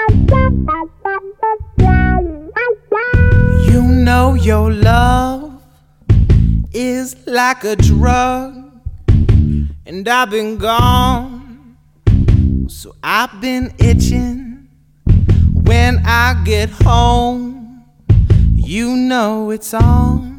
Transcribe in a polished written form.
You know your love is like a drug, and I've been gone, so I've been itching. When I get home, you know it's on.